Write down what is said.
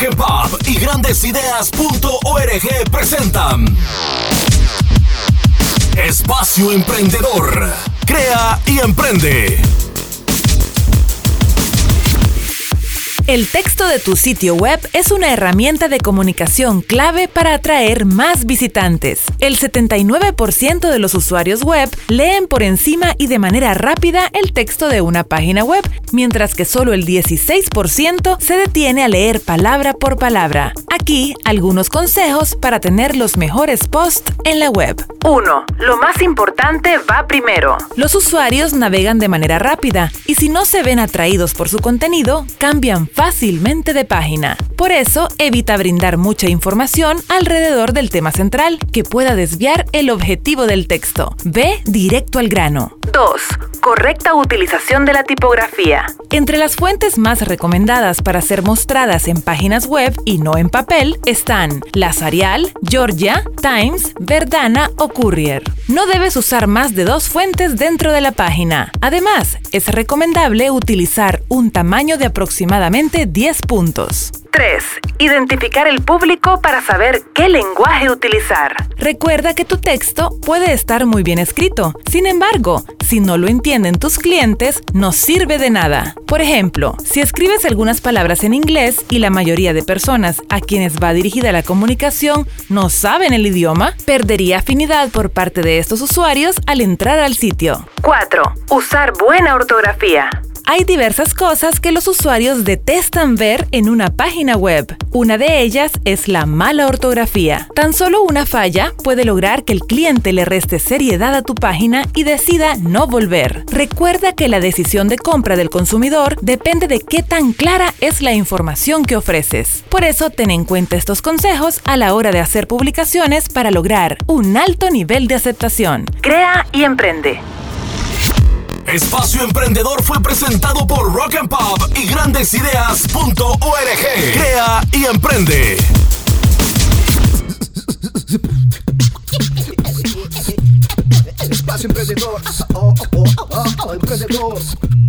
Rock and Pop y grandesideas.org presentan Espacio Emprendedor. Crea y emprende. El texto de tu sitio web es una herramienta de comunicación clave para atraer más visitantes. El 79% de los usuarios web leen por encima y de manera rápida el texto de una página web, mientras que solo el 16% se detiene a leer palabra por palabra. Aquí, algunos consejos para tener los mejores posts en la web. 1. Lo más importante va primero. Los usuarios navegan de manera rápida y si no se ven atraídos por su contenido, cambian fácilmente de página. Por eso, evita brindar mucha información alrededor del tema central que pueda desviar el objetivo del texto. Ve directo al grano. 2. Correcta utilización de la tipografía. Entre las fuentes más recomendadas para ser mostradas en páginas web y no en papel están Las Arial, Georgia, Times, Verdana o Courier. No debes usar más de 2 fuentes dentro de la página. Además, es recomendable utilizar un tamaño de aproximadamente 10 puntos. 3. Identificar el público para saber qué lenguaje utilizar. Recuerda que tu texto puede estar muy bien escrito. Sin embargo, si no lo entienden tus clientes, no sirve de nada. Por ejemplo, si escribes algunas palabras en inglés y la mayoría de personas a quienes va dirigida la comunicación no saben el idioma, perdería afinidad por parte de estos usuarios al entrar al sitio. 4. Usar buena ortografía. Hay diversas cosas que los usuarios detestan ver en una página web. Una de ellas es la mala ortografía. Tan solo una falla puede lograr que el cliente le reste seriedad a tu página y decida no volver. Recuerda que la decisión de compra del consumidor depende de qué tan clara es la información que ofreces. Por eso, ten en cuenta estos consejos a la hora de hacer publicaciones para lograr un alto nivel de aceptación. Crea y emprende. Espacio Emprendedor fue presentado por Rock and Pop y grandesideas.org. Crea y emprende. Espacio Emprendedor. Emprendedor.